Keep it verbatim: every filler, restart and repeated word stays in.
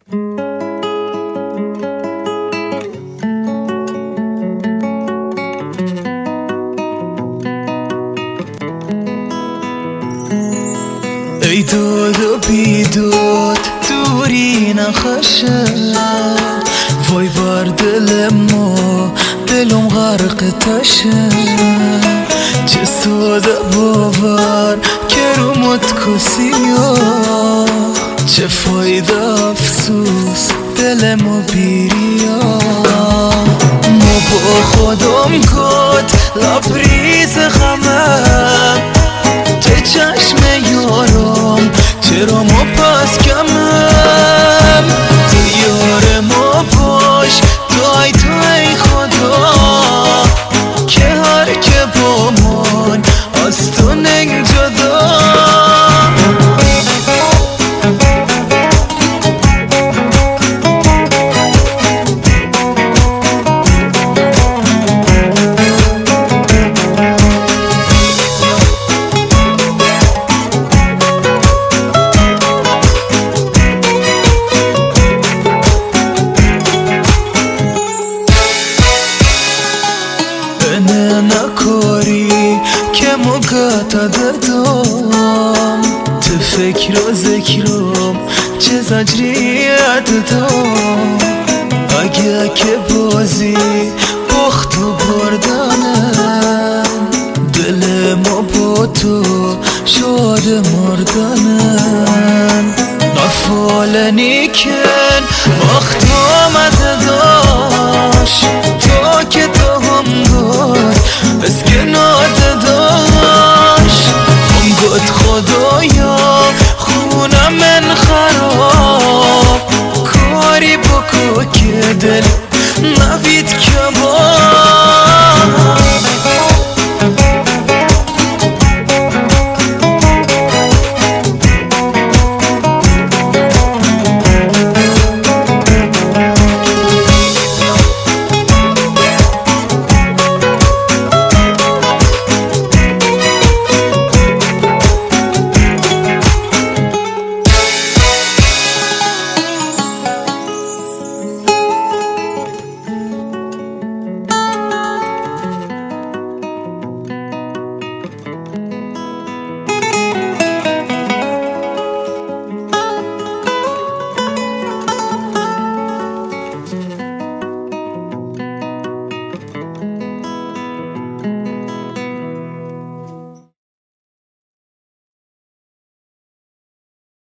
ای داد و بیداد دوری نخشه، وای بر دل ما دلم غرق تشه. چه ساده باور که رو متکسی ها، چه فایده افسوس دل ما بیری ها. ما با خودم کد لبریز غمم، ته چشم یارم چرا ما پس کمم. تو یار ما باش دای توی خدا، که هر که با من از تو نگ جدا. نکاری که مقطع دادم، تو فکر و ذکرم چه زجریت دام. اگه که بازی بخت و بردنم، دل ما با تو شاد مردنم. نفال نیکن وقت آمد داشت، تا که تو هم گفت بس که ناده داشت. هم گفت خدایا خونم من خراب، کاری بکو که دل